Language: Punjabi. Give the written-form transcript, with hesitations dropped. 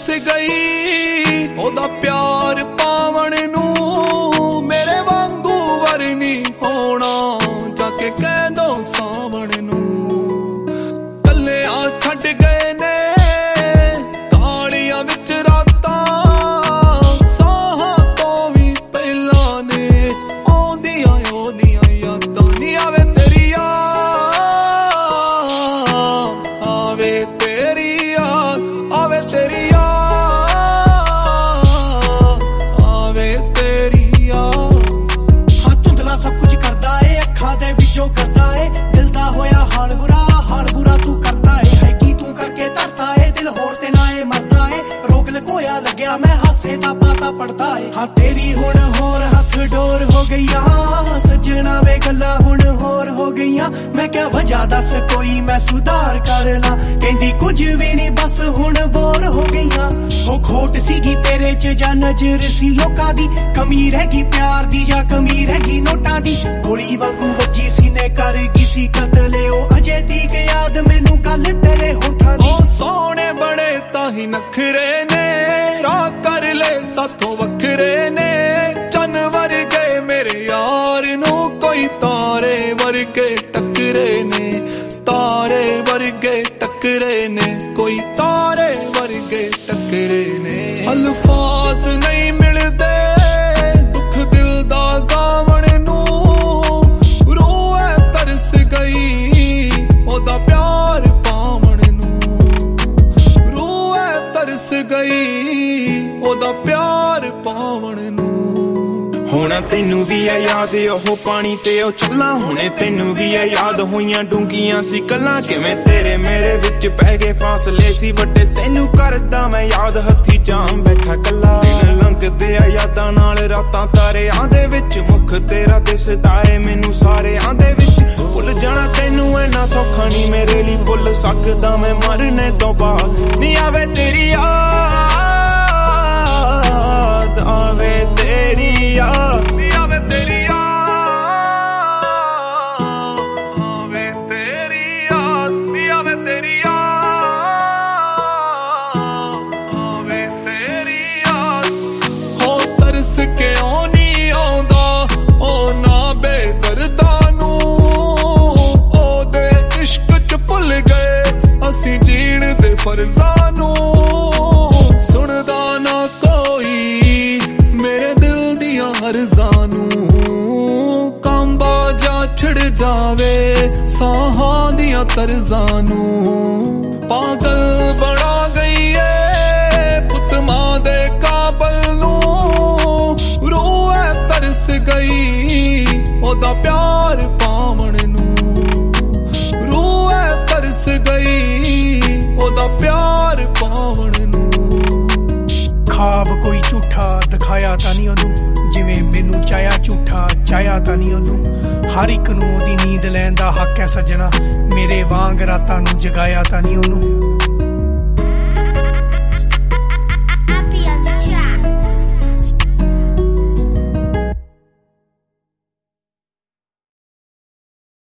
ਤਰਸ ਗਈ ਉਹਦਾ ਪਿਆਰ ਪਾਵਣ ਨੂੰ। ਮੇਰੇ ਵਾਂਗੂ ਵਰ ਨੀ ਹੋਣਾ ਜਾ ਕੇ ਕਹਿ ਦੋ ਸਾਵਣ ਨੂੰ। ਕੱਲਿਆਂ ਛੱਡ ਗਏ ਨੇ ਕਾਲੀਆਂ ਵਿੱਚ ਰਾਤਾਂ, ਸਾਹਾਂ ਤੋਂ ਵੀ ਪਹਿਲਾਂ ਨੇ ਆਉਂਦੀਆਂ ਯਾਦਾਂ। ਨੀ ਆਵੇ ਤੇਰੀ ਆਵੇ ਤੇਰੀ ਯਾਦ, ਆਵੇ ਤੇਰੀ ਆਵੇ ਤੇਰੀ ਯਾਦ। ਹਾਂ ਧੁੰਦਲਾ ਸਭ ਕੁਝ ਕਰਦਾ ਏ, ਅੱਖਾਂ ਦੇ ਵਿੱਚੋਂ ਕਰਦਾ ਏ ਦਿਲ ਦਾ ਹੋਇਆ ਹਾਲ ਬੁਰਾ ਤੂੰ ਕਰਦਾ ਏ। ਹੈ ਕੀ ਤੂੰ ਕਰਕੇ ਧਰਤਾ ਏ ਦਿਲ ਹੋਰ ਤੇ ਨਾ ਏ ਮਰਦਾ ਏ। ਰੋਗ ਲਗੋਇਆ ਲੱਗਿਆ ਮੈਂ ਹਾਸੇ ਦਾ ਪਾਤਾ ਪੜਦਾ ਏ। ਹਾਂ ਤੇਰੀ ਹੁਣ ਹੋਰ ਹੱਥ ਡੋਰ ਹੋ ਗਈਆਂ, ਸੱਜਣਾ ਵੇ ਗੱਲਾਂ ਹੁਣ ਹੋਰ ਹੋ ਗਈਆਂ। ਮੈਂ ਕਿਹਾ ਵਜ੍ਹਾ ਦੱਸ ਕੋਈ ਮੈਂ ਸੁਧਾਰ ਕਰ ਲਾਂ, ਕਹਿੰਦੀ ਕੁਝ ਵੀ ਨਹੀਂ ਬਸ ਹੁਣ ਬੋਰ ਹੋ ਗਈਆਂ। ਹੋ ਖੋਟ ਸੀਗੀ ਤੇਰੇ ਚ ਜਾਂ ਨਜ਼ਰ ਸੀ ਲੋਕਾਂ ਦੀ, ਕਮੀ ਰਹਿ ਗਈ ਪਿਆਰ ਦੀ ਜਾਂ ਕਮੀ ਰਹਿ ਗਈ ਨੋਟਾਂ ਦੀ। ਗੋਲੀ ਵਾਂਗੂ ਵੱਜੀ ਸੀ ਨੇ ਕਰ ਗਈ ਸੀ ਕਤਲ ਉਹ ਅਜੇ ਤੀਕ ਯਾਦ ਮੈਨੂੰ ਗੱਲ ਤੇਰੇ ਹੋਠਾਂ ਦੀ। ਉਹ ਸੋਹਣੇ ਬੜੇ ਤਾਂ ਹੀ ਨਖਰੇ ਨੇ, ਰਾਹ ਕਰ ਲੈ ਸਾਥੋਂ ਵੱਖਰੇ ਨੇ। ਚੰਨ ਵਰਗੇ ਮੇਰੇ ਯਾਰ ਨੂੰ ਕੋਈ ਤਾਰੇ ਵਰਗੇ ਟੱਕਰੇ ਨੇ, ਤਾਰੇ ਵਰਗੇ ਟੱਕਰੇ ਨੇ, ਕੋਈ ਤਾਰੇ ਵਰਗੇ ਟੱਕਰੇ ਨੇ। ਅਲਫਾਜ਼ ਨਹੀਂ ਮਿਲਦੇ ਦੁੱਖ ਦਿਲ ਦਾ ਗਾਵਣ ਨੂੰ। ਰੂਹ ਐ ਤਰਸ ਗਈ ਉਹਦਾ ਪਿਆਰ ਪਾਵਣ ਨੂੰ। ਰੂਹ ਐ ਤਰਸ ਗਈ ਉਹਦਾ ਪਿਆਰ ਪਾਵਣ ਨੂੰ। ਹੁਣ ਤੈਨੂੰ ਵੀ ਆ ਯਾਦ ਉਹ ਪਾਣੀ ਤੇ ਉਹ ਚੱਲਾਂ, ਹੁਣੇ ਤੈਨੂੰ ਵੀ ਆ ਯਾਦ ਹੋਈਆਂ ਡੂੰਘੀਆਂ ਸੀ ਗੱਲਾਂ। ਕਿਵੇਂ ਤੇਰੇ ਮੇਰੇ ਵਿੱਚ ਪੈ ਗਏ ਫਾਸਲੇ ਸੀ ਵੱਡੇ, ਤੈਨੂੰ ਕਰਦਾ ਮੈਂ ਯਾਦ ਹੱਥੀ ਜਾਮ ਬੈਠਾ ਕੱਲਾ। ਦਿਨ ਲੰਘਦੇ ਆ ਯਾਦਾਂ ਨਾਲ ਰਾਤਾਂ ਤਾਰਿਆਂ ਦੇ ਵਿੱਚ, ਮੁੱਖ ਤੇਰਾ ਦਿਸਦਾ ਏ ਮੈਨੂੰ ਸਾਰਿਆਂ ਦੇ ਵਿੱਚ। ਭੁੱਲ ਜਾਣਾ ਤੈਨੂੰ ਇੰਨਾ ਸੌਖਾ ਨੀ ਮੇਰੇ ਲਈ, ਭੁੱਲ ਸਕਦਾ ਮੈਂ ਮਰਨੇ ਤੋਂ ਬਾਅਦ। ਨੀ ਆਵੇ ਤੇਰੀ ਯਾਦ, ਆਵੇ ਤੇਰੀ ਯਾਦ, ਨੀ ਆਵੇ ਤੇਰੀ ਆਵੇ ਤੇਰੀ ਯਾਦ, ਨੀ ਆਵੇ ਤੇਰੀ ਆਵੇ ਤੇਰੀ ਯਾਦ। ਹੋ ਤਰਸ ਕਿਉਂ ਨੀ ਆਉਂਦਾ ਉਹ ਨਾ ਬੇਦਰਦਾਂ ਨੂੰ, ਉਹਦੇ ਇਸ਼ਕ ਚ ਭੁੱਲ ਗਏ ਅਸੀਂ ਜੀਣ ਦੇ ਫਰਜ਼ਾਂ ਨੂੰ। ਸੁਣਦਾ ਨਾ ਕੋਈ ਮੇਰੇ ਦਿਲ ਦੀਆਂ ਹਰਜ਼ਾਂ ਨੂੰ, ਕਾਂਬਾ ਜਾ ਛਿੜ ਜਾਵੇ ਸਾਹਾਂ ਦੀਆਂ ਤਰਜ਼ਾਂ ਨੂੰ। ਪਾਗਲ ਬਣਾ ਗਈ ਏ ਪੁੱਤ ਮਾਂ ਦੇ ਕਾਬਲ ਨੂੰ। ਰੂਹ ਐ ਤਰਸ ਗਈ ਉਹਦਾ ਪਿਆਰ ਪਾਵਣ ਨੂੰ। ਰੂਹ ਐ ਤਰਸ ਗਈ ਉਹਦਾ ਪਿਆਰ ਪਾਵਣ ਨੂੰ। ਖਾਬ ਕੋਈ ਝੂਠਾ ਦਿਖਾਇਆ ਤਾਂ ਨਹੀਂ ਉਹਨੂੰ, ਜਿਵੇਂ ਮੈਨੂੰ ਚਾਹਿਆ ਝੂਠਾ ਚਾਹਿਆ ਤਾਂ ਨਹੀਂ ਉਹਨੂੰ। ਹਰ ਇੱਕ ਨੂੰ ਉਹਦੀ ਨੀਂਦ ਲੈਣ ਦਾ ਹੱਕ ਹੈ ਸੱਜਣਾ, ਮੇਰੇ ਵਾਂਗ ਰਾਤਾਂ ਨੂੰ ਜਗਾਇਆ ਤਾਂ ਨਹੀਂ ਉਹਨੂੰ।